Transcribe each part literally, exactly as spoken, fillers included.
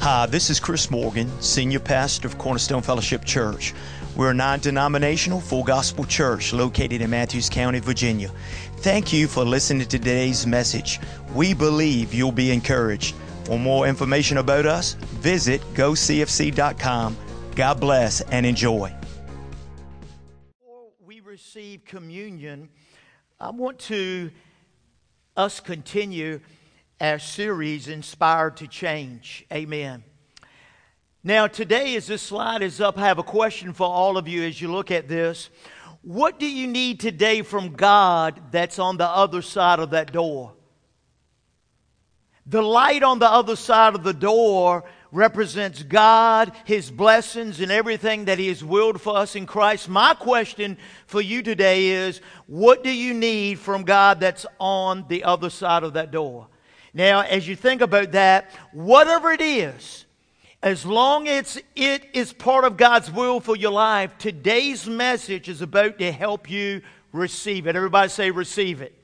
Hi, this is Chris Morgan, Senior Pastor of Cornerstone Fellowship Church. We're a non-denominational, full gospel church located in Matthews County, Virginia. Thank you for listening to today's message. We believe you'll be encouraged. For more information about us, visit go c f c dot com. God bless and enjoy. Before we receive communion, I want to us continue our series, Inspired to Change. Amen. Now, today, as this slide is up, I have a question for all of you as you look at this. What do you need today from God that's on the other side of that door? The light on the other side of the door represents God, His blessings, and everything that He has willed for us in Christ. My question for you today is, what do you need from God that's on the other side of that door? Now, as you think about that, whatever it is, as long as it is part of God's will for your life, today's message is about to help you receive it. Everybody say receive it.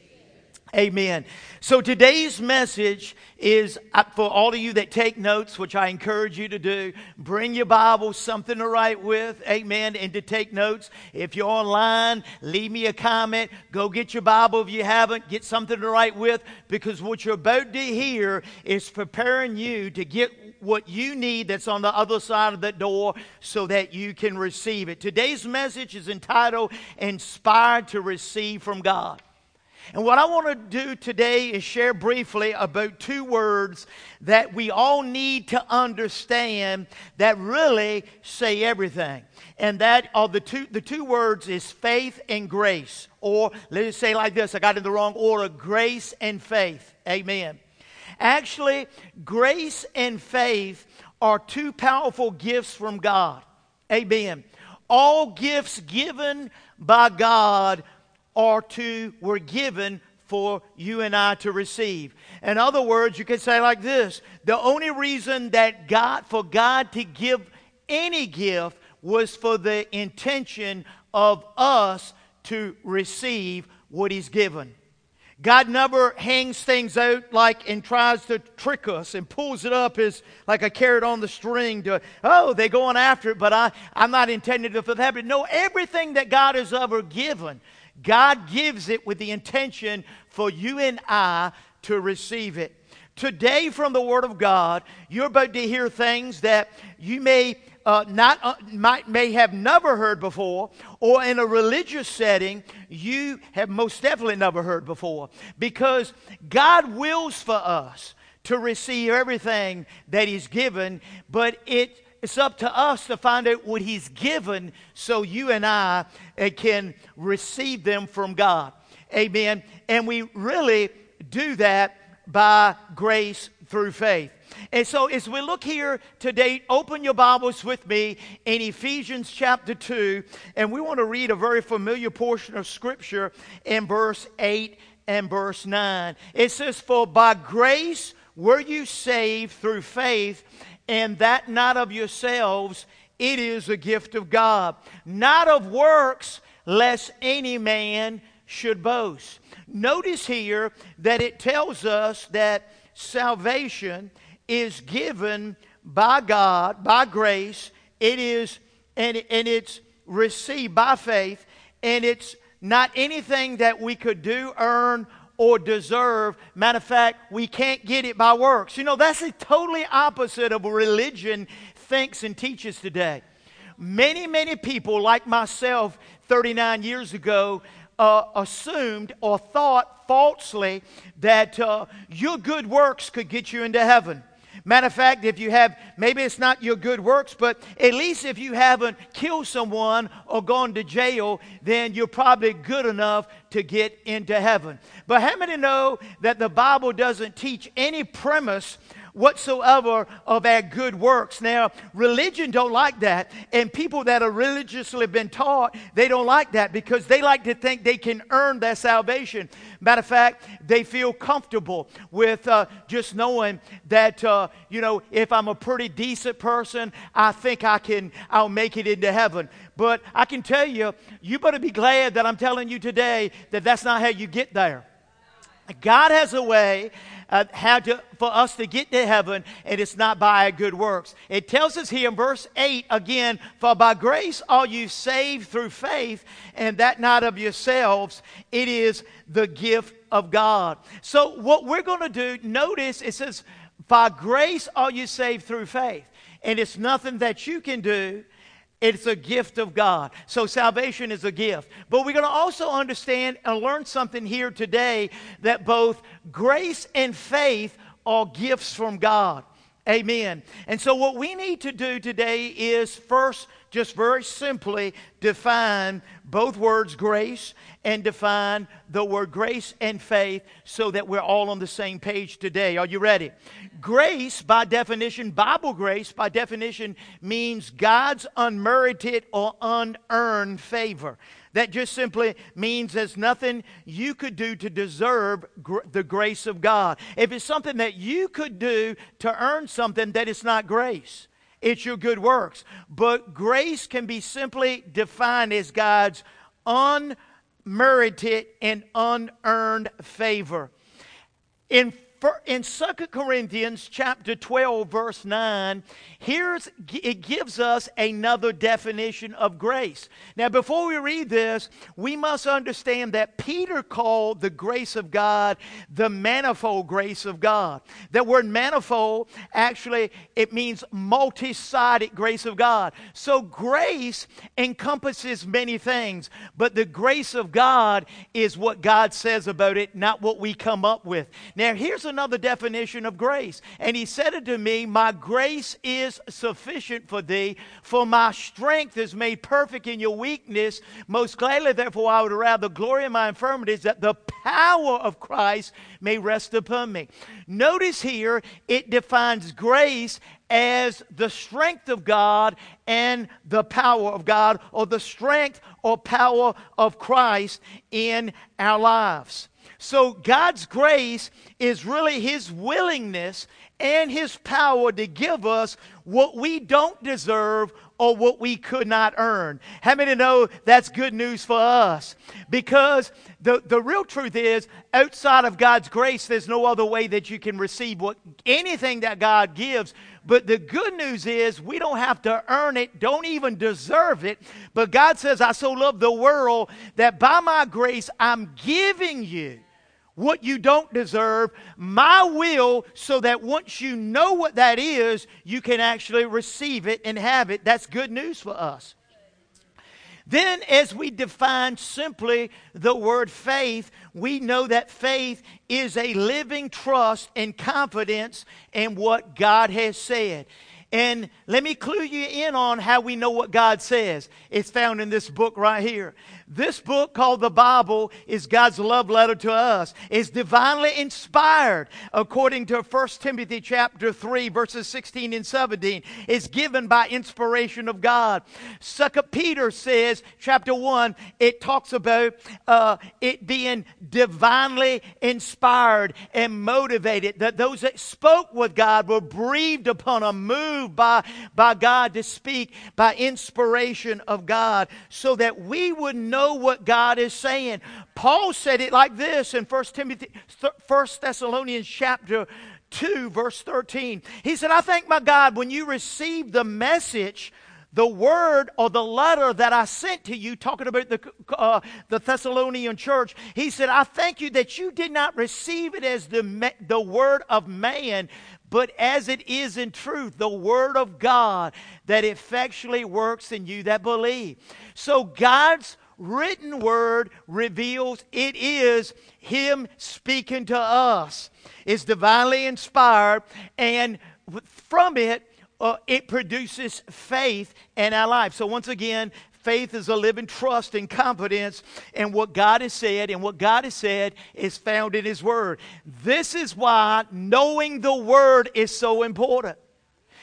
Amen. So today's message is uh, for all of you that take notes, which I encourage you to do. Bring your Bible, something to write with, amen, and to take notes. If you're online, leave me a comment. Go get your Bible if you haven't. Get something to write with, because what you're about to hear is preparing you to get what you need that's on the other side of that door so that you can receive it. Today's message is entitled, Inspired to Receive from God. And what I want to do today is share briefly about two words that we all need to understand that really say everything. And that are the two, the two words is faith and grace. Or let's say like this, I got it in the wrong order, grace and faith. Amen. Actually, grace and faith are two powerful gifts from God. Amen. All gifts given by God are to, were given for you and I to receive. In other words, you can say like this, the only reason that God, for God to give any gift was for the intention of us to receive what He's given. God never hangs things out like and tries to trick us and pulls it up as like a carrot on the string to, oh, they're going after it, but I, I'm not intended for that. But no, everything that God has ever given, God gives it with the intention for you and I to receive it. Today from the Word of God, you're about to hear things that you may uh, not uh, might may have never heard before, or in a religious setting you have most definitely never heard before, because God wills for us to receive everything that He's given, but it It's up to us to find out what He's given so you and I uh, can receive them from God. Amen. And we really do that by grace through faith. And so as we look here today, open your Bibles with me in Ephesians chapter two. And we want to read a very familiar portion of Scripture in verse eight and verse nine. It says, "For by grace were you saved through faith, and that not of yourselves, it is a gift of God, not of works, lest any man should boast." Notice here that it tells us that salvation is given by God, by grace. It is, and, and it's received by faith, and it's not anything that we could do, earn, or deserve. Matter of fact, we can't get it by works. You know, that's the totally opposite of what religion thinks and teaches today. Many, many people like myself thirty-nine years ago uh, assumed or thought falsely that uh, your good works could get you into heaven. Matter of fact, if you have, maybe it's not your good works, but at least if you haven't killed someone or gone to jail, then you're probably good enough to get into heaven. But how many know that the Bible doesn't teach any premise whatsoever of our good works? Now, religion don't like that, and people that are religiously been taught, they don't like that because they like to think they can earn their salvation. Matter of fact, they feel comfortable with uh, just knowing that, uh, you know, if I'm a pretty decent person, I think I can, I'll make it into heaven. But I can tell you, you better be glad that I'm telling you today that that's not how you get there. God has a way uh, how to, for us to get to heaven, and it's not by our good works. It tells us here in verse eight again, for by grace are you saved through faith, and that not of yourselves. It is the gift of God. So what we're going to do, notice it says, by grace are you saved through faith. And it's nothing that you can do. It's a gift of God. So salvation is a gift. But we're going to also understand and learn something here today, that both grace and faith are gifts from God. Amen. And so what we need to do today is first, just very simply, define both words grace and define the word grace and faith so that we're all on the same page today. Are you ready? Grace, by definition, Bible grace, by definition, means God's unmerited or unearned favor. That just simply means there's nothing you could do to deserve gr- the grace of God. If it's something that you could do to earn something, that it's not grace. It's your good works. But grace can be simply defined as God's unmerited and unearned favor. In In Second Corinthians chapter twelve, verse nine, here's, it gives us another definition of grace. Now, before we read this, we must understand that Peter called the grace of God the manifold grace of God. That word manifold, actually, it means multi-sided grace of God. So grace encompasses many things, but the grace of God is what God says about it, not what we come up with. Now, here's another definition of grace. And he said unto me, my grace is sufficient for thee, for my strength is made perfect in your weakness. Most gladly, therefore, I would rather glory in my infirmities, that the power of Christ may rest upon me. Notice here, it defines grace as the strength of God and the power of God, or the strength or power of Christ in our lives. So God's grace is really His willingness and His power to give us what we don't deserve or what we could not earn. How many know that's good news for us? Because the, the real truth is, outside of God's grace, there's no other way that you can receive what anything that God gives. But the good news is, we don't have to earn it, don't even deserve it. But God says, I so love the world that by my grace, I'm giving you what you don't deserve, my will, so that once you know what that is, you can actually receive it and have it. That's good news for us. Then, as we define simply the word faith, we know that faith is a living trust and confidence in what God has said. And let me clue you in on how we know what God says. It's found in this book right here. This book called the Bible is God's love letter to us. It's divinely inspired according to First Timothy chapter three, verses sixteen and seventeen. It's given by inspiration of God. Second Peter says, chapter one, it talks about uh, it being divinely inspired and motivated. That those that spoke with God were breathed upon or moved by, by God to speak by inspiration of God, so that we would know what God is saying. Paul said it like this in First Timothy, First Thessalonians chapter two, verse thirteen. He said, I thank my God when you received the message, the word or the letter that I sent to you, talking about the, uh, the Thessalonian church. He said, I thank you that you did not receive it as the, the word of man, but as it is in truth, the word of God that effectually works in you that believe. So God's written word reveals it is Him speaking to us. It's divinely inspired, and from it, uh, it produces faith in our life. So once again, faith is a living trust and confidence in what God has said, and what God has said is found in His Word. This is why knowing the Word is so important.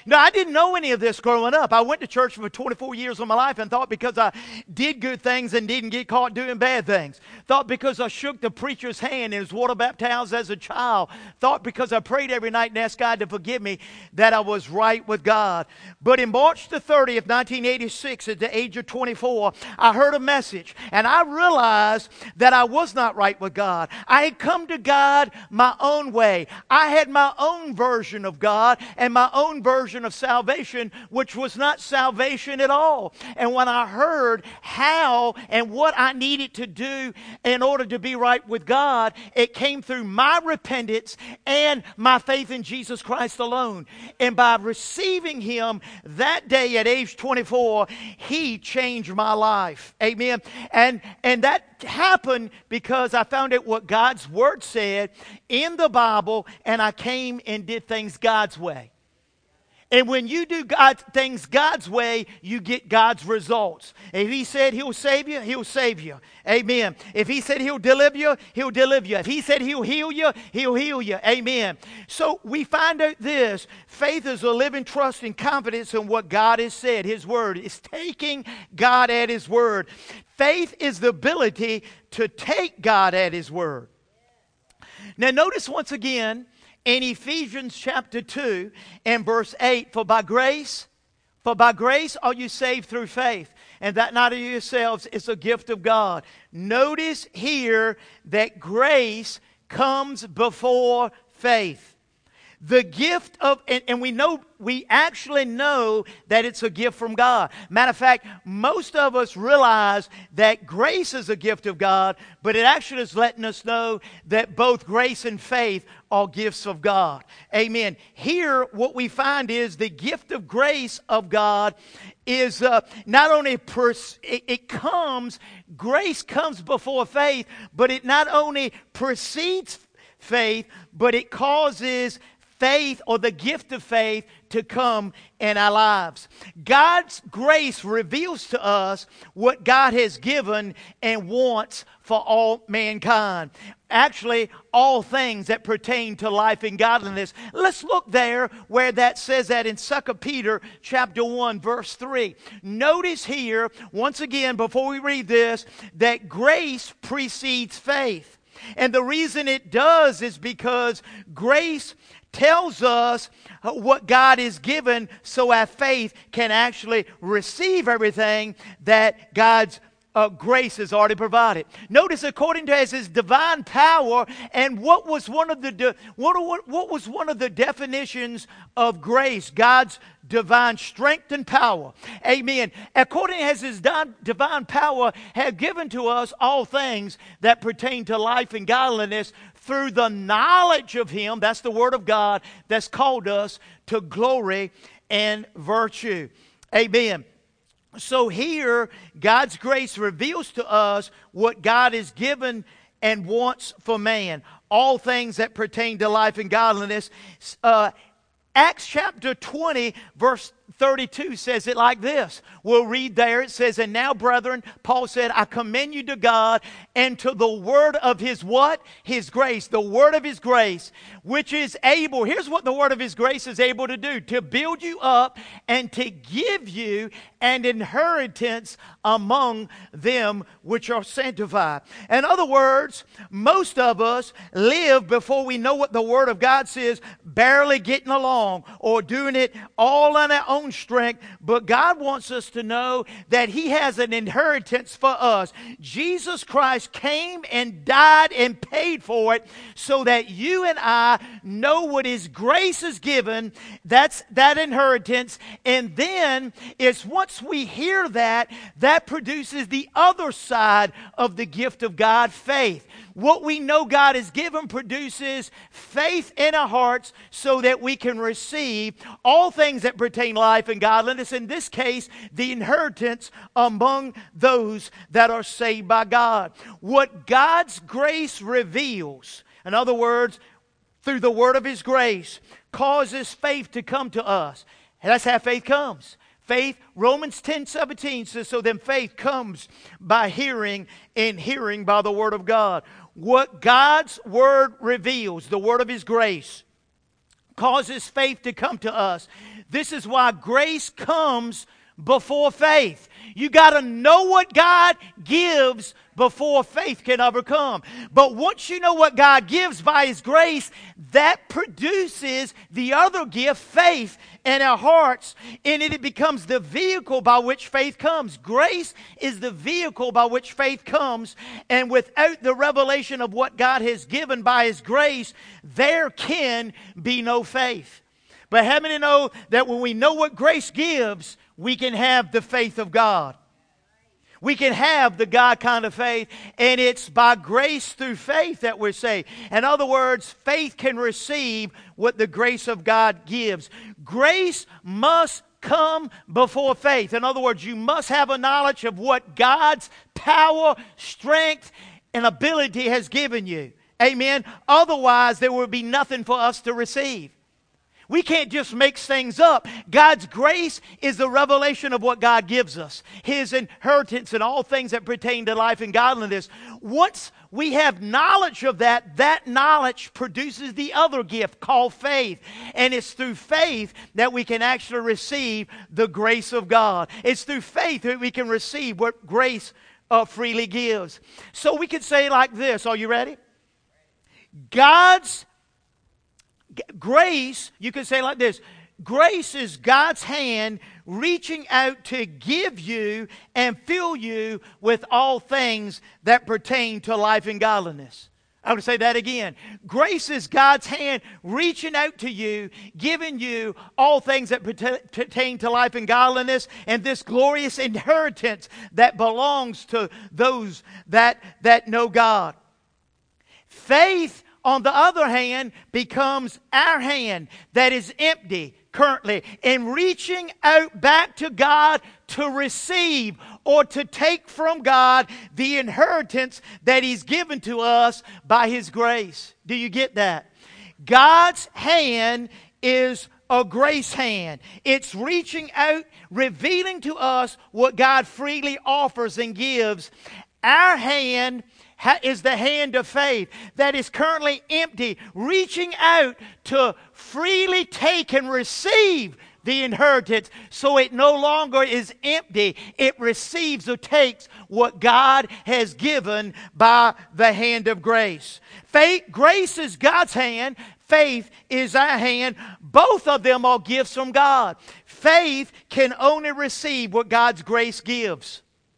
No, I didn't know any of this growing up. I went to church for twenty-four years of my life and thought because I did good things and didn't get caught doing bad things. Thought because I shook the preacher's hand and was water baptized as a child. Thought because I prayed every night and asked God to forgive me that I was right with God. But in March the thirtieth, nineteen eighty-six, at the age of twenty-four, I heard a message and I realized that I was not right with God. I had come to God my own way. I had my own version of God and my own version of salvation, which was not salvation at all. And when I heard how and what I needed to do in order to be right with God, it came through my repentance and my faith in Jesus Christ alone. And by receiving Him that day at age twenty-four, He changed my life. Amen. And, and that happened because I found out what God's Word said in the Bible, and I came and did things God's way. And when you do God, things God's way, you get God's results. If He said He'll save you, He'll save you. Amen. If He said He'll deliver you, He'll deliver you. If He said He'll heal you, He'll heal you. Amen. So we find out this. Faith is a living trust and confidence in what God has said. His Word is taking God at His Word. Faith is the ability to take God at His Word. Now notice once again, in Ephesians chapter two and verse eight, for by grace, for by grace are you saved through faith, and that not of yourselves is a gift of God. Notice here that grace comes before faith. The gift of, and, and we know, we actually know that it's a gift from God. Matter of fact, most of us realize that grace is a gift of God, but it actually is letting us know that both grace and faith are gifts of God. Amen. Here, what we find is the gift of grace of God is uh, not only, pers- it, it comes, grace comes before faith, but it not only precedes faith, but it causes faith, or the gift of faith, to come in our lives. God's grace reveals to us what God has given and wants for all mankind. Actually, all things that pertain to life and godliness. Let's look there where that says that in Second Peter chapter one, verse three. Notice here, once again, before we read this, that grace precedes faith. And the reason it does is because grace tells us what God is given, so our faith can actually receive everything that God's uh, grace has already provided. Notice, according to His divine power, and what was one of the de- what, what, what was one of the definitions of grace? God's divine strength and power. Amen. According as His divine power have given to us all things that pertain to life and godliness, through the knowledge of Him, that's the Word of God, that's called us to glory and virtue. Amen. So here, God's grace reveals to us what God has given and wants for man. All things that pertain to life and godliness. Uh, Acts chapter twenty, verse thirty-two says it like this. We'll read there. It says, and now, brethren, Paul said, I commend you to God and to the word of His what? His grace. The word of His grace, which is able. Here's what the word of His grace is able to do. To build you up and to give you an inheritance among them which are sanctified. In other words, most of us live before we know what the word of God says, barely getting along or doing it all on our own strength, but God wants us to know that He has an inheritance for us. Jesus Christ came and died and paid for it so that you and I know what His grace is given. That's that inheritance. And then it's once we hear that, that produces the other side of the gift of God, faith. What we know God has given produces faith in our hearts so that we can receive all things that pertain to life and godliness. In this case, the inheritance among those that are saved by God. What God's grace reveals, in other words, through the word of His grace, causes faith to come to us. And that's how faith comes. Faith, Romans ten seventeen says, so then faith comes by hearing, and hearing by the word of God. What God's word reveals, the word of His grace, causes faith to come to us. This is why grace comes before faith. You got to know what God gives before faith can ever come. But once you know what God gives by His grace, that produces the other gift, faith, in our hearts, and it becomes the vehicle by which faith comes. Grace is the vehicle by which faith comes, and without the revelation of what God has given by His grace, there can be no faith. But how many know that when we know what grace gives, we can have the faith of God? We can have the God kind of faith, and it's by grace through faith that we're saved. In other words, faith can receive what the grace of God gives. Grace must come before faith. In other words, you must have a knowledge of what God's power, strength, and ability has given you. Amen. Otherwise, there will be nothing for us to receive. We can't just make things up. God's grace is the revelation of what God gives us. His inheritance and all things that pertain to life and godliness. Once we have knowledge of that, that knowledge produces the other gift called faith. And it's through faith that we can actually receive the grace of God. It's through faith that we can receive what grace uh, freely gives. So we could say like this. Are you ready? God's Grace, you can say like this, grace is God's hand reaching out to give you and fill you with all things that pertain to life and godliness. I would say that again. Grace is God's hand reaching out to you, giving you all things that pertain to life and godliness, and this glorious inheritance that belongs to those that, that know God. Faith, on the other hand, becomes our hand that is empty currently in reaching out back to God to receive or to take from God the inheritance that He's given to us by His grace. Do you get that? God's hand is a grace hand. It's reaching out, revealing to us what God freely offers and gives. Our hand is the hand of faith that is currently empty, reaching out to freely take and receive the inheritance so it no longer is empty. It receives or takes what God has given by the hand of grace. Faith, grace is God's hand. Faith is our hand. Both of them are gifts from God. Faith can only receive what God's grace gives.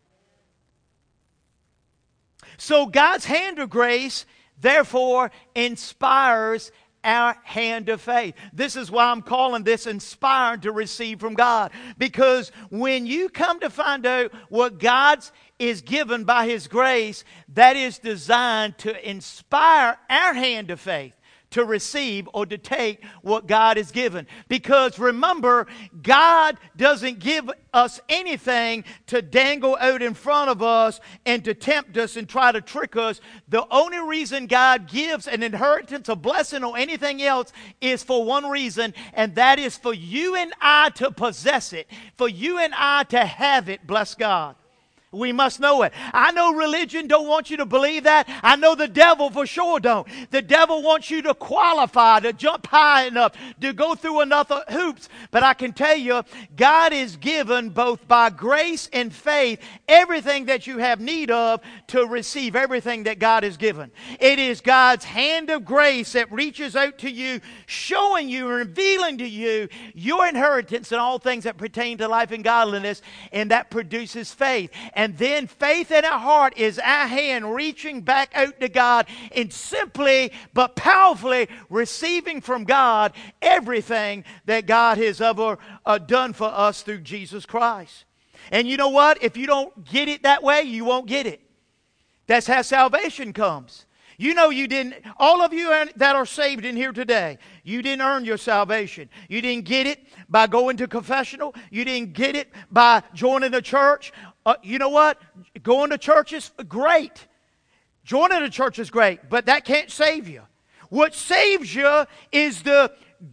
So God's hand of grace, therefore, inspires our hand of faith. This is why I'm calling this inspired to receive from God. Because when you come to find out what God's is given by His grace, that is designed to inspire our hand of faith to receive or to take what God has given. Because remember, God doesn't give us anything to dangle out in front of us and to tempt us and try to trick us. The only reason God gives an inheritance, a blessing, or anything else is for one reason, and that is for you and I to possess it, for you and I to have it, bless God. We must know it. I know religion don't want you to believe that. I know the devil for sure don't. The devil wants you to qualify, to jump high enough, to go through enough hoops. But I can tell you, God is given both by grace and faith everything that you have need of to receive everything that God has given. It is God's hand of grace that reaches out to you, showing you, revealing to you your inheritance and all things that pertain to life and godliness, and that produces faith. And And then faith in our heart is our hand reaching back out to God and simply but powerfully receiving from God everything that God has ever uh, done for us through Jesus Christ. And you know what? If you don't get it that way, you won't get it. That's how salvation comes. You know you didn't, all of you that are saved in here today, you didn't earn your salvation. You didn't get it by going to confessional. You didn't get it by joining a church. Uh, you know what? Going to church is great. Joining a church is great, but that can't save you. What saves you is the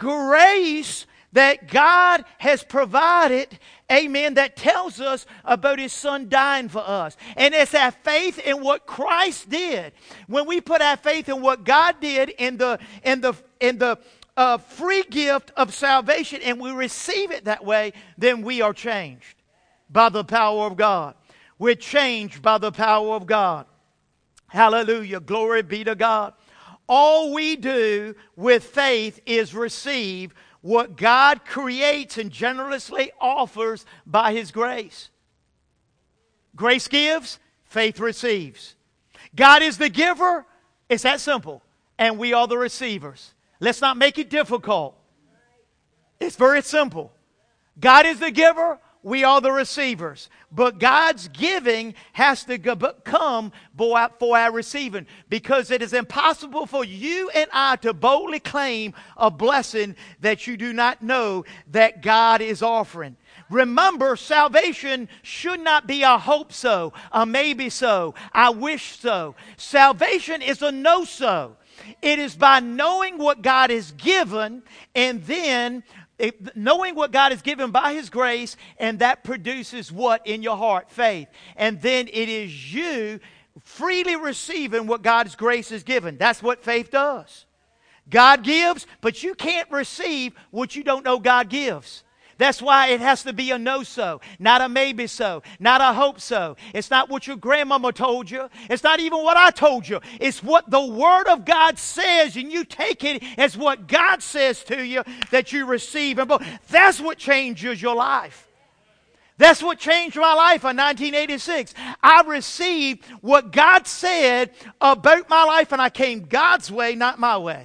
grace that God has provided, amen, that tells us about His Son dying for us. And it's our faith in what Christ did. When we put our faith in what God did in the in the in the uh, free gift of salvation and we receive it that way, then we are changed by the power of God. We're changed by the power of God. Hallelujah. Glory be to God. All we do with faith is receive what God creates and generously offers by His grace. Grace gives, faith receives. God is the giver. It's that simple. And we are the receivers. Let's not make it difficult. It's very simple. God is the giver. We are the receivers. But God's giving has to come for our receiving, because it is impossible for you and I to boldly claim a blessing that you do not know that God is offering. Remember, salvation should not be a hope so, a maybe so, I wish so. Salvation is a no so. It is by knowing what God has given, and then It, knowing what God has given by His grace, and that produces what in your heart? Faith. And then it is you freely receiving what God's grace has given. That's what faith does. God gives, but you can't receive what you don't know God gives. That's why it has to be a no so, not a maybe so, not a hope so. It's not what your grandmama told you. It's not even what I told you. It's what the Word of God says, and you take it as what God says to you that you receive. And that's what changes your life. That's what changed my life in nineteen eighty-six. I received what God said about my life, and I came God's way, not my way.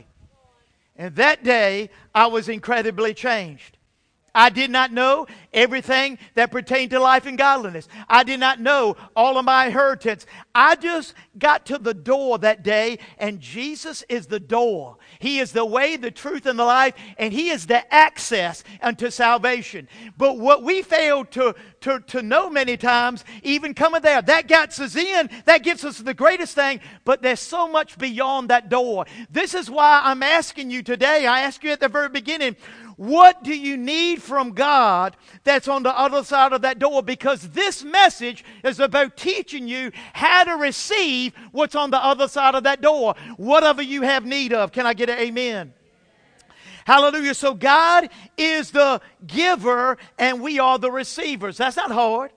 And that day, I was incredibly changed. I did not know everything that pertained to life and godliness. I did not know all of my inheritance. I just got to the door that day, and Jesus is the door. He is the way, the truth, and the life, and He is the access unto salvation. But what we fail to, to, to know many times, even coming there, that gets us in, that gives us the greatest thing, but there's so much beyond that door. This is why I'm asking you today, I asked you at the very beginning, what do you need from God that's on the other side of that door? Because this message is about teaching you how to receive what's on the other side of that door. Whatever you have need of. Can I get an amen? Hallelujah. So God is the giver and we are the receivers. That's not hard.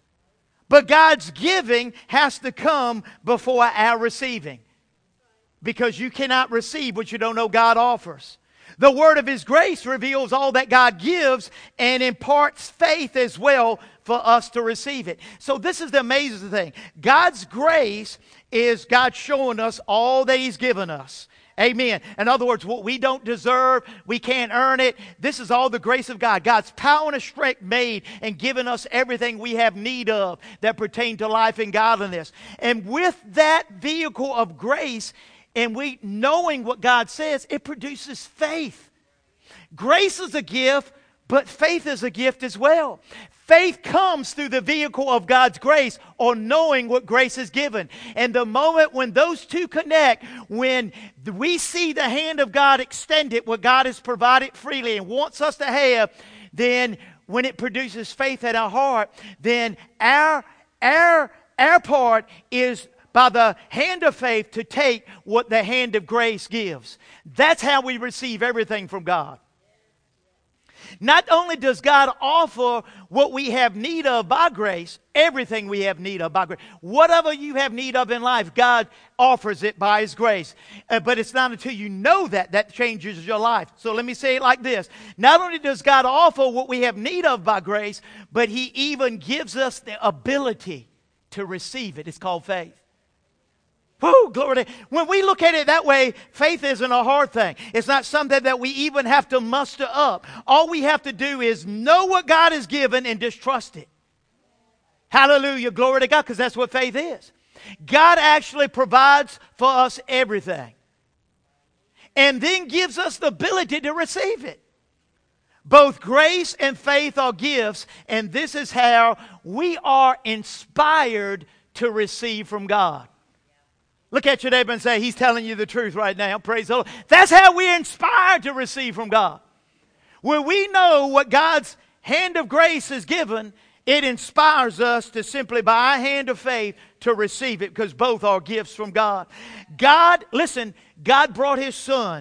But God's giving has to come before our receiving. Because you cannot receive what you don't know God offers. The word of His grace reveals all that God gives and imparts faith as well for us to receive it. So this is the amazing thing. God's grace is God showing us all that He's given us. Amen. In other words, what we don't deserve, we can't earn it. This is all the grace of God. God's power and strength made and given us everything we have need of that pertain to life and godliness. And with that vehicle of grace, and we knowing what God says, it produces faith. Grace is a gift, but faith is a gift as well. Faith comes through the vehicle of God's grace or knowing what grace is given. And the moment when those two connect, when we see the hand of God extended, what God has provided freely and wants us to have, then when it produces faith in our heart, then our, our, our part is by the hand of faith to take what the hand of grace gives. That's how we receive everything from God. Not only does God offer what we have need of by grace, everything we have need of by grace. Whatever you have need of in life, God offers it by His grace. Uh, but it's not until you know that that changes your life. So let me say it like this. Not only does God offer what we have need of by grace, but He even gives us the ability to receive it. It's called faith. Woo, glory to, when we look at it that way, faith isn't a hard thing. It's not something that we even have to muster up. All we have to do is know what God has given and just trust it. Hallelujah, glory to God, because that's what faith is. God actually provides for us everything. And then gives us the ability to receive it. Both grace and faith are gifts, and this is how we are inspired to receive from God. Look at your neighbor and say, he's telling you the truth right now. Praise the Lord. That's how we're inspired to receive from God. When we know what God's hand of grace has given, it inspires us to simply, by our hand of faith, to receive it, because both are gifts from God. God, listen, God brought His Son,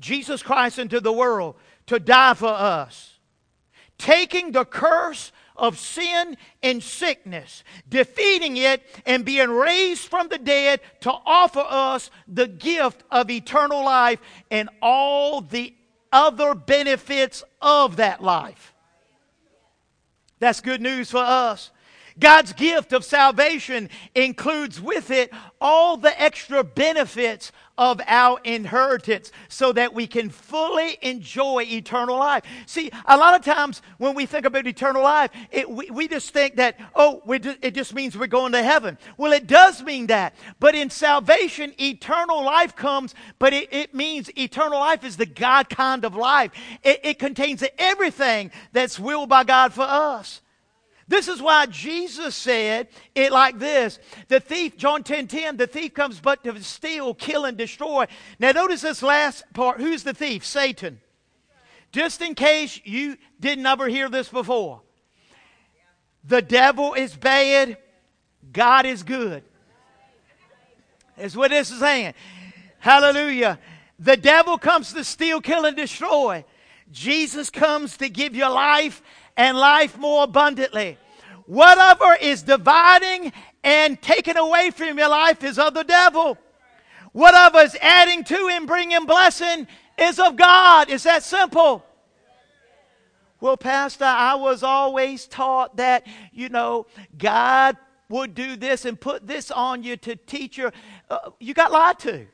Jesus Christ into the world to die for us, taking the curse of sin and sickness, defeating it, and being raised from the dead to offer us the gift of eternal life and all the other benefits of that life. That's good news for us. God's gift of salvation includes with it all the extra benefits of our inheritance so that we can fully enjoy eternal life. See, a lot of times when we think about eternal life, it, we, we just think that, oh, we do, it just means we're going to heaven. Well, it does mean that. But in salvation, eternal life comes, but it, it means eternal life is the God kind of life. It, it contains everything that's willed by God for us. This is why Jesus said it like this. The thief, John ten ten, the thief comes but to steal, kill, and destroy. Now notice this last part. Who's the thief? Satan. Just in case you didn't ever hear this before. The devil is bad. God is good. That's what this is saying. Hallelujah. The devil comes to steal, kill, and destroy. Jesus comes to give you life and life more abundantly. Whatever is dividing and taking away from your life is of the devil. Whatever is adding to and bringing blessing is of God. It's that simple. Well, Pastor, I was always taught that, you know, God would do this and put this on you to teach you. Uh, you got lied to.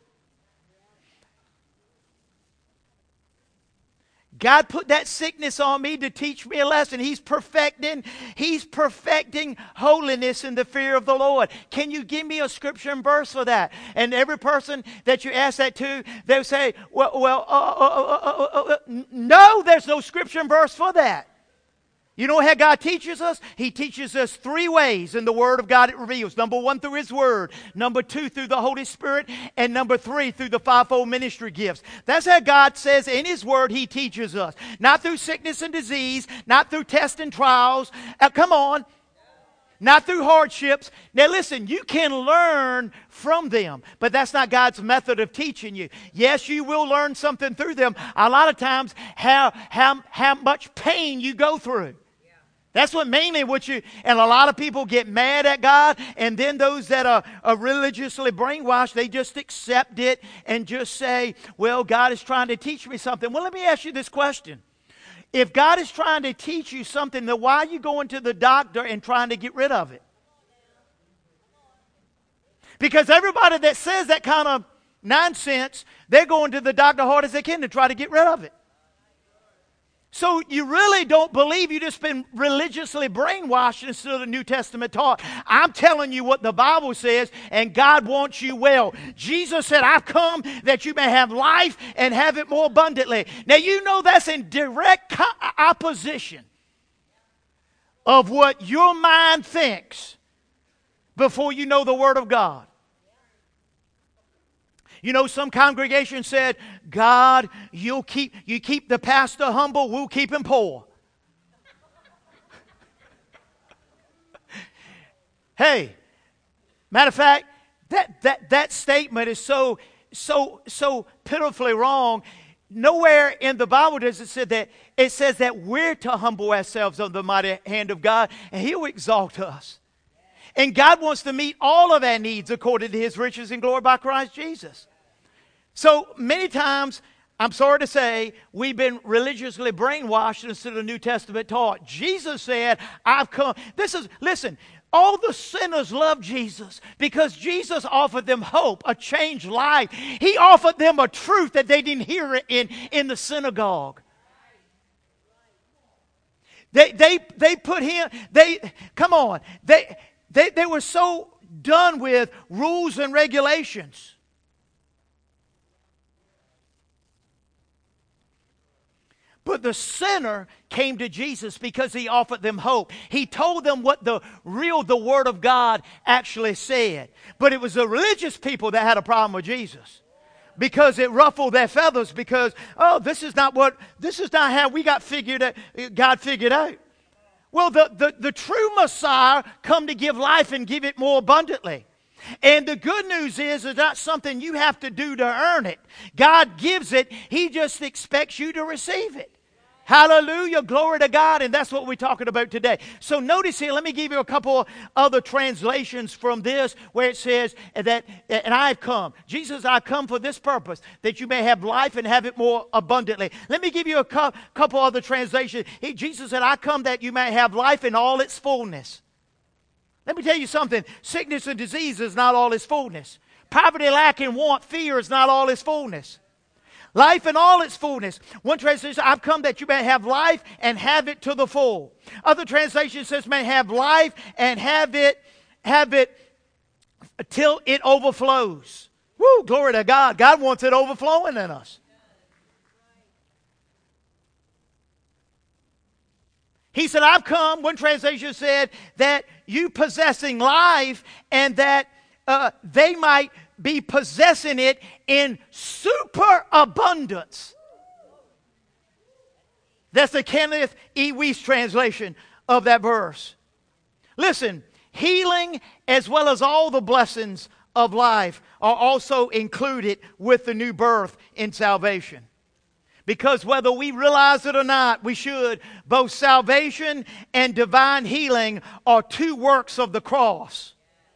God put that sickness on me to teach me a lesson. He's perfecting, He's perfecting holiness in the fear of the Lord. Can you give me a scripture and verse for that? And every person that you ask that to, they'll say, well, well uh, uh, uh, uh, uh, no, there's no scripture and verse for that. You know how God teaches us? He teaches us three ways in the Word of God it reveals. Number one, through His Word. Number two, through the Holy Spirit. And number three, through the fivefold ministry gifts. That's how God says in His Word He teaches us. Not through sickness and disease. Not through tests and trials. Uh, come on. Not through hardships. Now listen, you can learn from them, but that's not God's method of teaching you. Yes, you will learn something through them. A lot of times, how, how, how much pain you go through. That's what mainly what you, and a lot of people get mad at God, and then those that are, are religiously brainwashed, they just accept it and just say, well, God is trying to teach me something. Well, let me ask you this question. If God is trying to teach you something, then why are you going to the doctor and trying to get rid of it? Because everybody that says that kind of nonsense, they're going to the doctor hard as they can to try to get rid of it. So you really don't believe, you've just been religiously brainwashed instead of the New Testament taught. I'm telling you what the Bible says, and God wants you well. Jesus said, I've come that you may have life and have it more abundantly. Now you know that's in direct co- opposition of what your mind thinks before you know the Word of God. You know, some congregation said, God, you'll keep, you keep the pastor humble, we'll keep him poor. Hey, matter of fact, that, that, that statement is so, so, so pitifully wrong. Nowhere in the Bible does it say that. It says that we're to humble ourselves under the mighty hand of God, and He'll exalt us. And God wants to meet all of our needs according to His riches and glory by Christ Jesus. So many times, I'm sorry to say, we've been religiously brainwashed instead of the New Testament taught. Jesus said, I've come. This is, listen, all the sinners love Jesus because Jesus offered them hope, a changed life. He offered them a truth that they didn't hear in, in the synagogue. They, they, they put him, they, come on, they, they, they were so done with rules and regulations. But the sinner came to Jesus because He offered them hope. He told them what the real, the Word of God actually said. But it was the religious people that had a problem with Jesus. Because it ruffled their feathers because, oh, this is not what, this is not how we got figured out, God figured out. Well, the, the, the true Messiah come to give life and give it more abundantly. And the good news is it's not something you have to do to earn it. God gives it. He just expects you to receive it. Hallelujah. Glory to God. And that's what we're talking about today. So notice here, let me give you a couple other translations from this where it says that, and I've come. Jesus, I've come for this purpose, that you may have life and have it more abundantly. Let me give you a cu- couple other translations. He, Jesus said, I come that you may have life in all its fullness. Let me tell you something. Sickness and disease is not all its fullness. Poverty, lack, and want, fear is not all its fullness. Life in all its fullness. One translation, I've come that you may have life and have it to the full. Other translation says, may have life and have it, have it till it overflows. Woo, glory to God. God wants it overflowing in us. He said, I've come, one translation said, that you possessing life and that uh, they might be possessing it in superabundance. That's the Kenneth E. Weiss translation of that verse. Listen, healing as well as all the blessings of life are also included with the new birth in salvation. Because whether we realize it or not, we should, both salvation and divine healing are two works of the cross.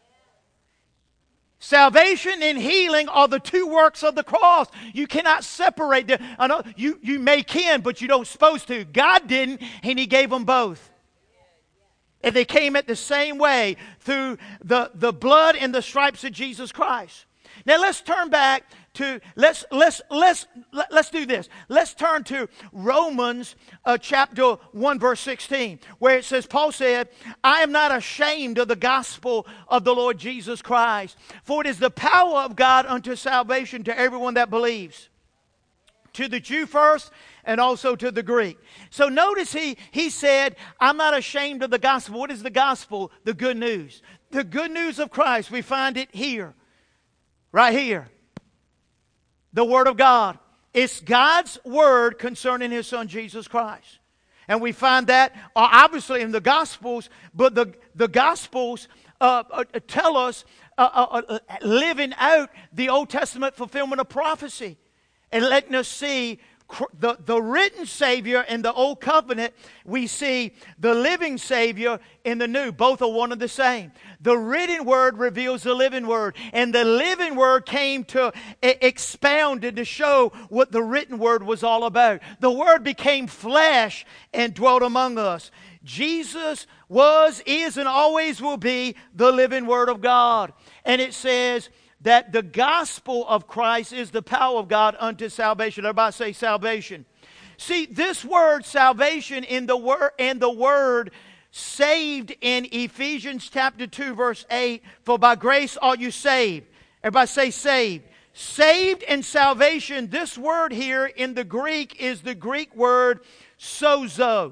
Salvation and healing are the two works of the cross. You cannot separate them. I know you, you may can, but you don't supposed to. God didn't, and He gave them both. And they came at the same way through the, the blood and the stripes of Jesus Christ. Now let's turn back to let's let's let's let's do this. Let's turn to Romans uh, chapter one verse sixteen, where it says, Paul said, I am not ashamed of the gospel of the Lord Jesus Christ, for it is the power of God unto salvation to everyone that believes, to the Jew first and also to the Greek. So notice he he said, I'm not ashamed of the gospel. What is the gospel? The good news. The good news of Christ. We find it here. Right here. The Word of God. It's God's Word concerning His Son Jesus Christ. And we find that uh, obviously in the Gospels, but the, the Gospels uh, uh, tell us uh, uh, uh, living out the Old Testament fulfillment of prophecy and letting us see the, the written Savior in the Old Covenant. We see the living Savior in the New. Both are one and the same. The written Word reveals the living Word. And the living Word came to expound and to show what the written Word was all about. The Word became flesh and dwelt among us. Jesus was, is, and always will be the living Word of God. And it says that the gospel of Christ is the power of God unto salvation. Everybody say salvation. See, this word salvation in the word and the word saved in Ephesians chapter two verse eight, for by grace are you saved. Everybody say saved. Saved and salvation, this word here in the Greek is the Greek word sozo.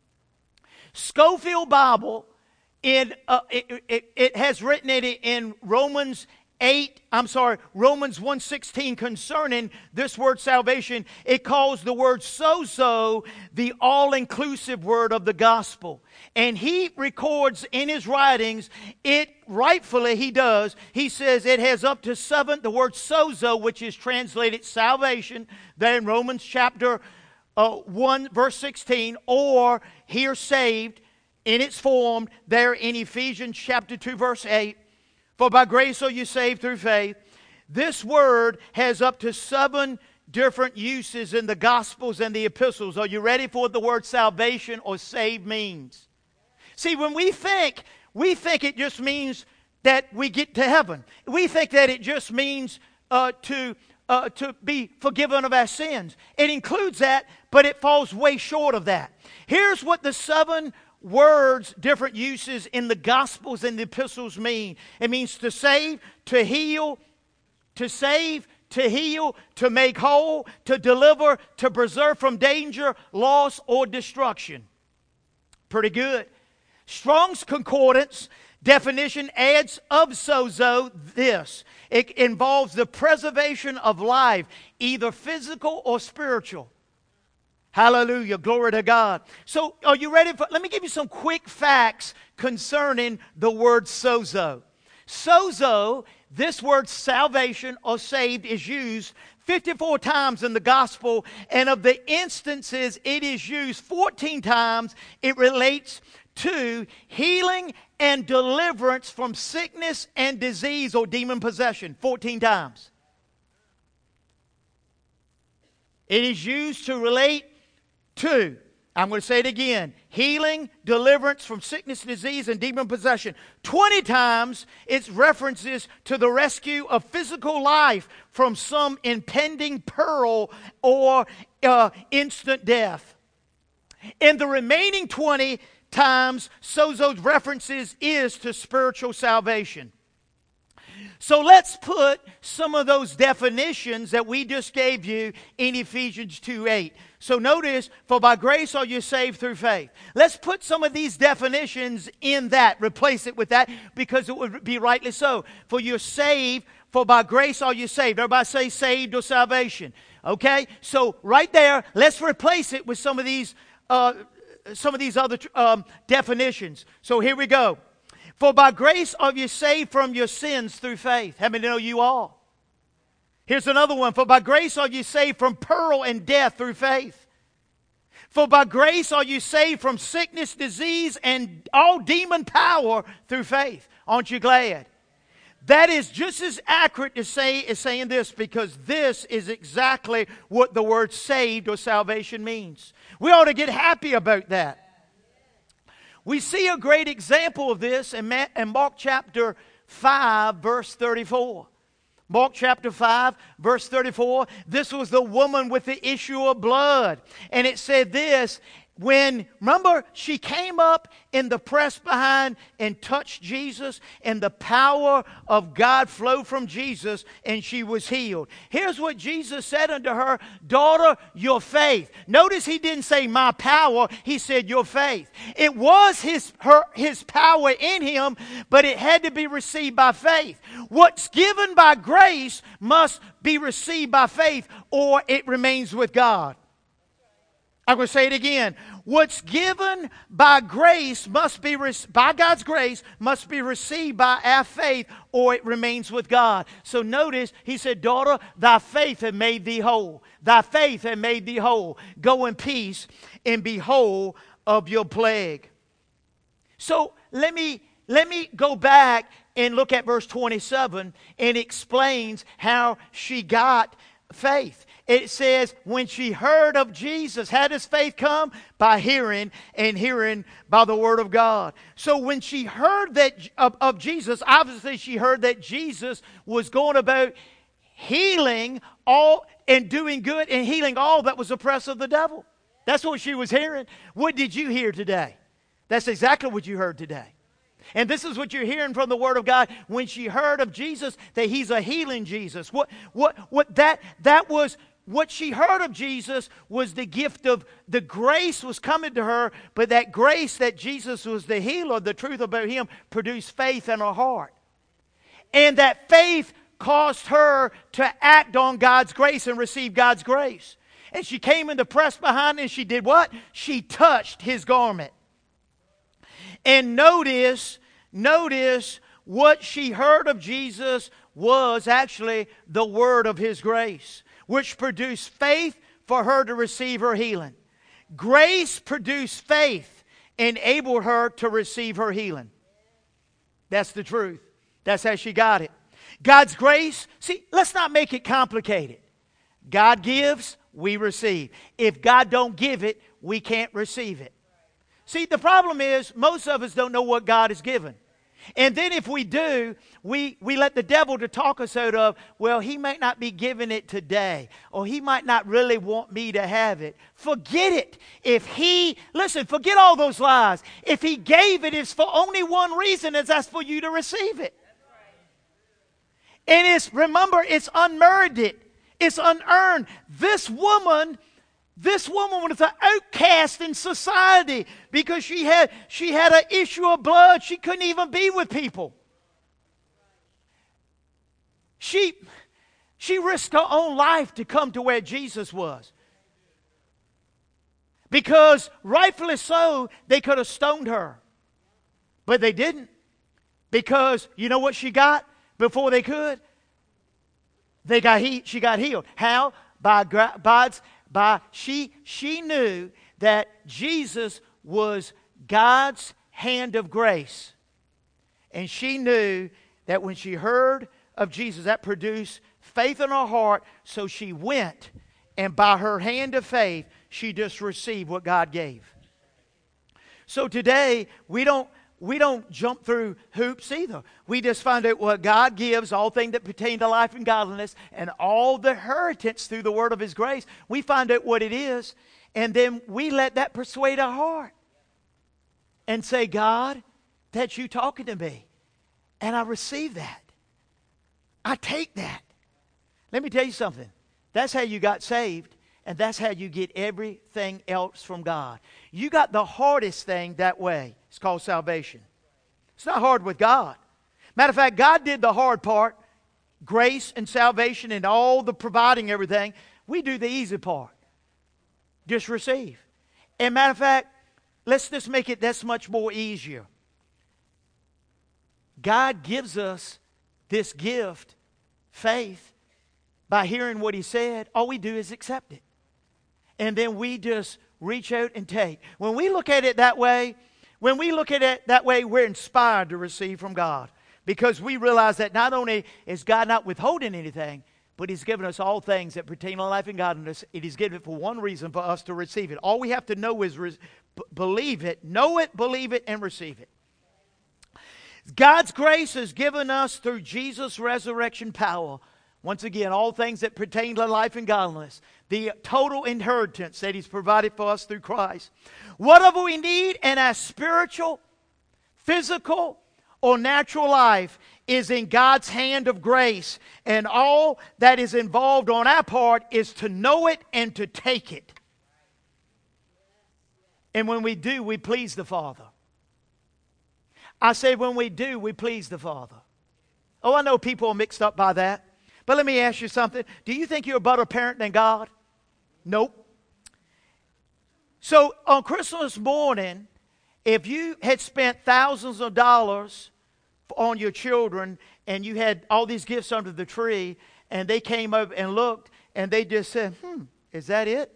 Scofield Bible, in, uh, it, it, it has written it in Romans eight, I'm sorry, Romans one sixteen concerning this word salvation. It calls the word sozo the all-inclusive word of the gospel. And he records in his writings, it rightfully he does, he says it has up to seven, the word sozo, which is translated salvation, there in Romans chapter uh, one verse sixteen, or here saved in its form there in Ephesians chapter two verse eight. For by grace are you saved through faith. This word has up to seven different uses in the Gospels and the Epistles. Are you ready for what the word salvation or save means? See, when we think, we think it just means that we get to heaven. We think that it just means uh, to, uh, to be forgiven of our sins. It includes that, but it falls way short of that. Here's what the seven words, different uses in the Gospels and the Epistles mean. It means to save, to heal, to save, to heal, to make whole, to deliver, to preserve from danger, loss, or destruction. Pretty good. Strong's Concordance definition adds of sozo this. It involves the preservation of life, either physical or spiritual. Hallelujah. Glory to God. So are you ready for, let me give you some quick facts concerning the word sozo. Sozo, this word salvation or saved, is used fifty-four times in the gospel, and of the instances it is used fourteen times, it relates to healing and deliverance from sickness and disease or demon possession. fourteen times. It is used to relate to, I'm going to say it again, healing, deliverance from sickness, disease, and demon possession. twenty times it references to the rescue of physical life from some impending peril or uh, instant death. In the remaining twenty times, sozo's references is to spiritual salvation. So let's put some of those definitions that we just gave you in Ephesians two eight. So notice, for by grace are you saved through faith. Let's put some of these definitions in that. Replace it with that, because it would be rightly so. For you're saved, for by grace are you saved. Everybody say saved or salvation. Okay? So right there, let's replace it with some of these uh, some of these other um, definitions. So here we go. For by grace are you saved from your sins through faith. How many know you are? Here's another one. For by grace are you saved from peril and death through faith. For by grace are you saved from sickness, disease, and all demon power through faith. Aren't you glad? That is just as accurate to say as saying this, because this is exactly what the word saved or salvation means. We ought to get happy about that. We see a great example of this in Mark chapter five, verse thirty-four. Mark chapter five, verse thirty-four. This was the woman with the issue of blood. And it said this, when, remember, she came up in the press behind and touched Jesus, and the power of God flowed from Jesus, and she was healed. Here's what Jesus said unto her, daughter, your faith. Notice he didn't say my power, he said your faith. It was his, her, his power in him, but it had to be received by faith. What's given by grace must be received by faith, or it remains with God. I'm going to say it again. What's given by grace must be, by God's grace, must be received by our faith, or it remains with God. So notice, he said, daughter, thy faith hath made thee whole. Thy faith hath made thee whole. Go in peace and be whole of your plague. So let me, let me go back and look at verse twenty-seven, and it explains how she got faith. It says, when she heard of Jesus, how does faith come? By hearing, and hearing by the word of God. So when she heard that of, of Jesus, obviously she heard that Jesus was going about healing all and doing good and healing all that was oppressed of the devil. That's what she was hearing. What did you hear today? That's exactly what you heard today. And this is what you're hearing from the Word of God. When she heard of Jesus, that He's a healing Jesus. What, what, what that, that was, what she heard of Jesus was the gift of, the grace was coming to her, but that grace that Jesus was the healer, the truth about Him, produced faith in her heart. And that faith caused her to act on God's grace and receive God's grace. And she came in the press behind, and she did what? She touched His garment. And notice, notice what she heard of Jesus was actually the word of His grace, which produced faith for her to receive her healing. Grace produced faith, enabled her to receive her healing. That's the truth. That's how she got it. God's grace, see, let's not make it complicated. God gives, we receive. If God don't give it, we can't receive it. See, the problem is most of us don't know what God has given. And then if we do, we, we let the devil to talk us out of, well, he might not be giving it today, or he might not really want me to have it. Forget it. If he, listen, forget all those lies. If he gave it, it's for only one reason, is that's for you to receive it. And it's, remember, it's unmerited. It's unearned. This woman... This woman was an outcast in society because she had, she had an issue of blood. She couldn't even be with people. She, she risked her own life to come to where Jesus was. Because rightfully so, they could have stoned her. But they didn't. Because you know what she got before they could? They got he, she got healed. How? By God's, by she she knew that Jesus was God's hand of grace. And she knew that when she heard of Jesus, that produced faith in her heart. So she went, and by her hand of faith, she just received what God gave. So today, we don't we don't jump through hoops either. We just find out what God gives, all things that pertain to life and godliness, and all the inheritance through the word of His grace. We find out what it is, and then we let that persuade our heart. And say, God, that's you talking to me. And I receive that. I take that. Let me tell you something. That's how you got saved. And that's how you get everything else from God. You got the hardest thing that way. It's called salvation. It's not hard with God. Matter of fact, God did the hard part. Grace and salvation and all the providing everything. We do the easy part. Just receive. And matter of fact, let's just make it this much more easier. God gives us this gift, faith, by hearing what He said. All we do is accept it. And then we just reach out and take. When we look at it that way, when we look at it that way, we're inspired to receive from God. Because we realize that not only is God not withholding anything, but He's given us all things that pertain to life and godliness. It is given for one reason, for us to receive it. All we have to know is re- b- believe it, know it, believe it, and receive it. God's grace is given us through Jesus' resurrection power. Once again, all things that pertain to life and godliness. The total inheritance that He's provided for us through Christ. Whatever we need in our spiritual, physical, or natural life is in God's hand of grace. And all that is involved on our part is to know it and to take it. And when we do, we please the Father. I say when we do, we please the Father. Oh, I know people are mixed up by that. But let me ask you something. Do you think you're a better parent than God? Nope. So on Christmas morning, if you had spent thousands of dollars on your children and you had all these gifts under the tree and they came up and looked and they just said, hmm, is that it?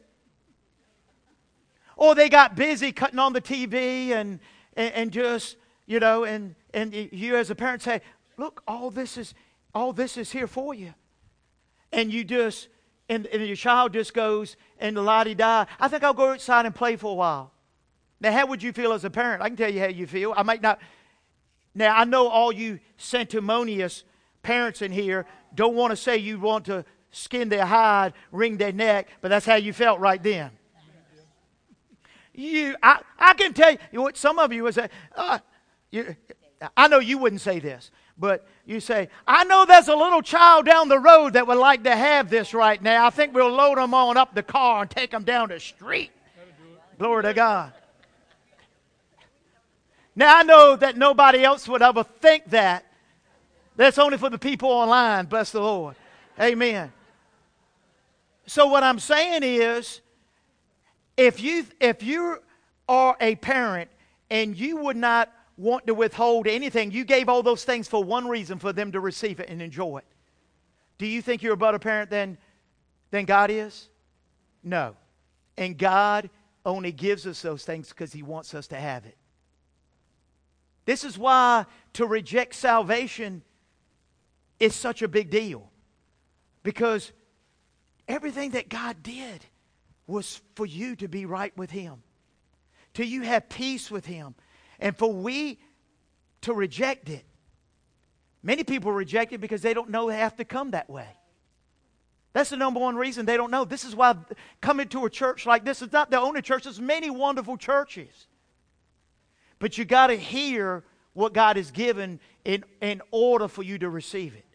Or they got busy cutting on the T V and, and, and just, you know, and, and you as a parent say, look, all this is, all this is here for you. And you just, and, and your child just goes and the la-di-da. I think I'll go outside and play for a while. Now, how would you feel as a parent? I can tell you how you feel. I might not. Now, I know all you sanctimonious parents in here don't want to say you want to skin their hide, wring their neck, but that's how you felt right then. You, I, I can tell you what some of you would say. Uh, you, I know you wouldn't say this, but you say, I know there's a little child down the road that would like to have this right now. I think we'll load them on up the car and take them down the street. Glory to God. Now, I know that nobody else would ever think that. That's only for the people online. Bless the Lord. Amen. So what I'm saying is, if you if you are a parent and you would not want to withhold anything, you gave all those things for one reason, for them to receive it and enjoy it. Do you think you're a better parent than, than God is? No. And God only gives us those things because He wants us to have it. This is why to reject salvation is such a big deal. Because everything that God did was for you to be right with Him. Till you have peace with Him. And for we to reject it. Many people reject it because they don't know they have to come that way. That's the number one reason they don't know. This is why coming to a church like this is not the only church. There's many wonderful churches. But you got to hear what God has given in, in order for you to receive it.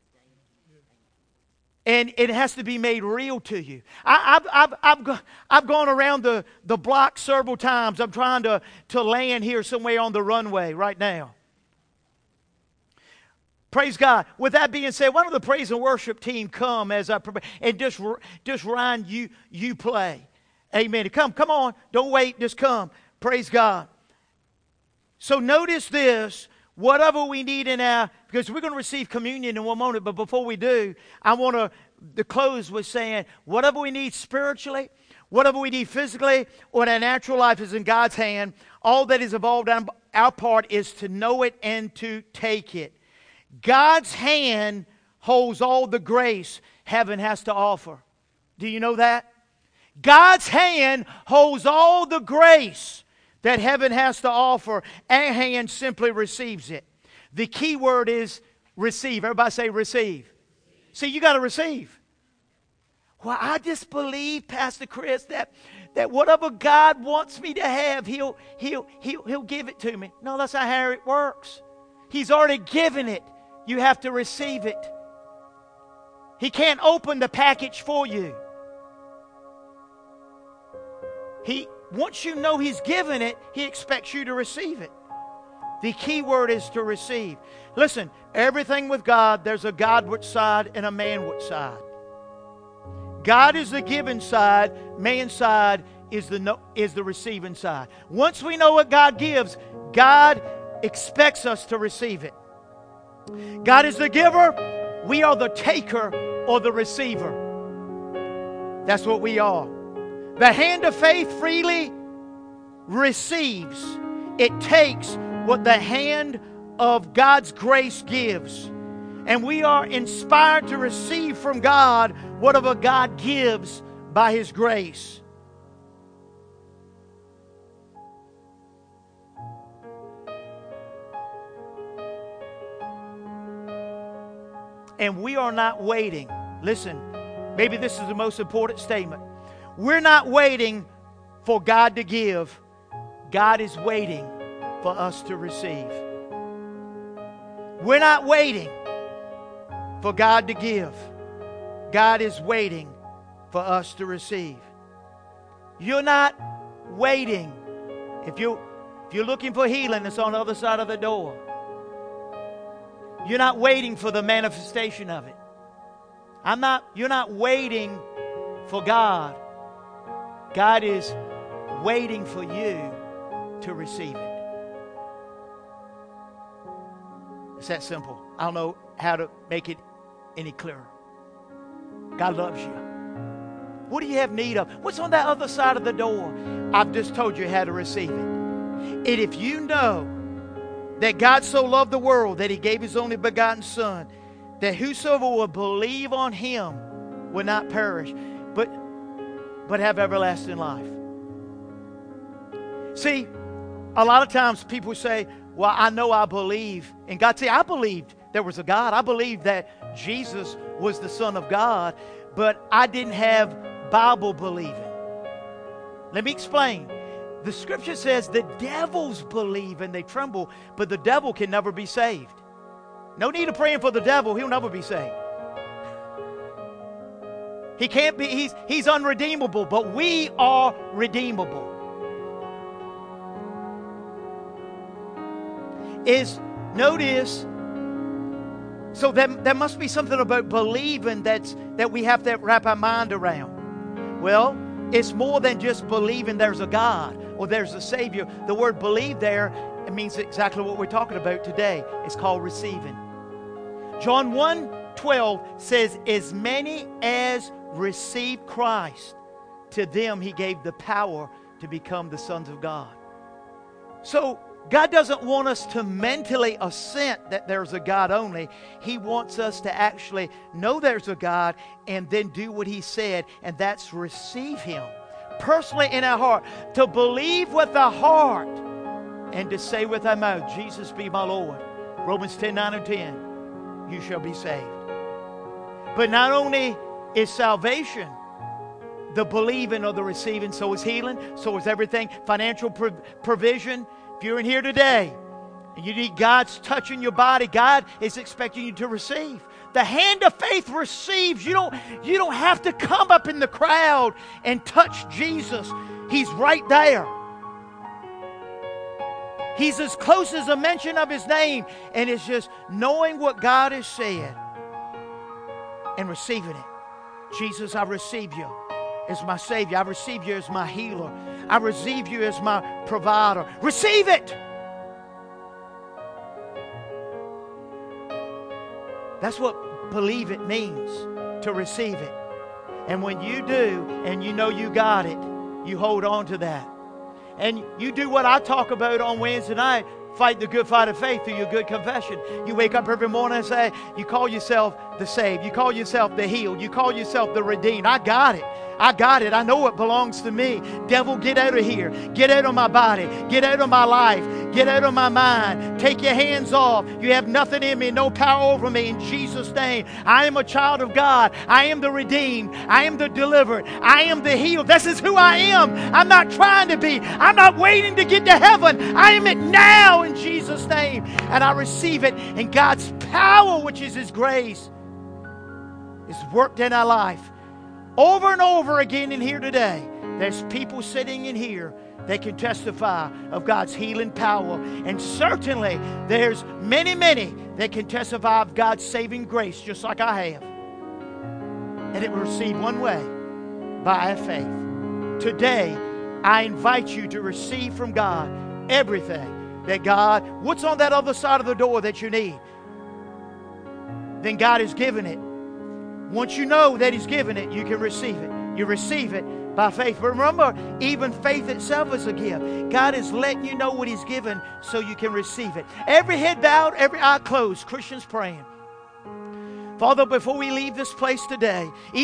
And it has to be made real to you. I, I've, I've, I've, I've gone around the, the block several times. I'm trying to, to land here somewhere on the runway right now. Praise God. With that being said, why don't the praise and worship team come as I prepare and just, just Ryan, you, you play. Amen. Come, come on. Don't wait. Just come. Praise God. So notice this. whatever we need in our, because we're going to receive communion in one moment, but before we do, I want to, to close with saying, whatever we need spiritually, whatever we need physically, or in our natural life is in God's hand. All that is involved on our part is to know it and to take it. God's hand holds all the grace heaven has to offer. Do you know that? God's hand holds all the grace that heaven has to offer. Our hand simply receives it. The key word is receive. Everybody say receive. See, you got to receive. Well, I just believe, Pastor Chris, that, that whatever God wants me to have, he'll, he'll, he'll, he'll give it to me. No, that's not how it works. He's already given it. You have to receive it. He can't open the package for you. He, once you know He's given it, He expects you to receive it. The key word is to receive. Listen, everything with God, there's a Godward side and a manward side. God is the giving side. Man's side is the, no, is the receiving side. Once we know what God gives, God expects us to receive it. God is the giver. We are the taker or the receiver. That's what we are. The hand of faith freely receives. It takes what the hand of God's grace gives. And we are inspired to receive from God whatever God gives by His grace. And we are not waiting. Listen, maybe this is the most important statement. We're not waiting for God to give. God is waiting for us to receive. We're not waiting for God to give. God is waiting for us to receive. You're not waiting. If, you, if you're looking for healing, it's on the other side of the door. You're not waiting for the manifestation of it. I'm not, you're not waiting for God. God is waiting for you to receive it. It's that simple. I don't know how to make it any clearer. God loves you. What do you have need of? What's on that other side of the door? I've just told you how to receive it. And if you know that God so loved the world that He gave His only begotten Son, that whosoever will believe on Him will not perish, but, but have everlasting life. See, a lot of times people say, well, I know I believe. And God said, I believed there was a God. I believed that Jesus was the Son of God, but I didn't have Bible believing. Let me explain. The Scripture says the devils believe and they tremble, but the devil can never be saved. No need of praying for the devil. He'll never be saved. He can't be, he's, he's unredeemable, but we are redeemable. Is, notice, so that, there must be something about believing that's, that we have to wrap our mind around. Well, it's more than just believing there's a God or there's a Savior. The word believe there, it means exactly what we're talking about today. It's called receiving. John one twelve says, as many as received Christ, to them He gave the power to become the sons of God. So, God doesn't want us to mentally assent that there's a God only. He wants us to actually know there's a God and then do what He said, and that's receive Him personally in our heart. To believe with our heart and to say with our mouth, Jesus be my Lord. Romans ten, nine and ten, you shall be saved. But not only is salvation the believing or the receiving, so is healing, so is everything, financial prov- provision. If you're in here today and you need God's touch in your body, God is expecting you to receive. The hand of faith receives. You don't, you don't have to come up in the crowd and touch Jesus. He's right there. He's as close as a mention of His name. And it's just knowing what God has said and receiving it. Jesus, I receive You as my Savior. I receive You as my healer. I receive You as my provider. Receive it. That's what believe it means, to receive it. And when you do, and you know you got it, you hold on to that. And you do what I talk about on Wednesday night. Fight the good fight of faith through your good confession. You wake up every morning and say, you call yourself the saved. You call yourself the healed. You call yourself the redeemed. I got it. I got it. I know it belongs to me. Devil, get out of here. Get out of my body. Get out of my life. Get out of my mind. Take your hands off. You have nothing in me, no power over me. In Jesus' name, I am a child of God. I am the redeemed. I am the delivered. I am the healed. This is who I am. I'm not trying to be. I'm not waiting to get to heaven. I am it now in Jesus' name. And I receive it. And God's power, which is His grace, is worked in our life. Over and over again in here today, there's people sitting in here that can testify of God's healing power. And certainly there's many, many that can testify of God's saving grace, just like I have. And it will receive one way, by our faith. Today, I invite you to receive from God everything that God, what's on that other side of the door that you need? Then God has given it. Once you know that He's given it, you can receive it. You receive it by faith. But remember, even faith itself is a gift. God is letting you know what He's given so you can receive it. Every head bowed, every eye closed. Christians praying. Father, before we leave this place today,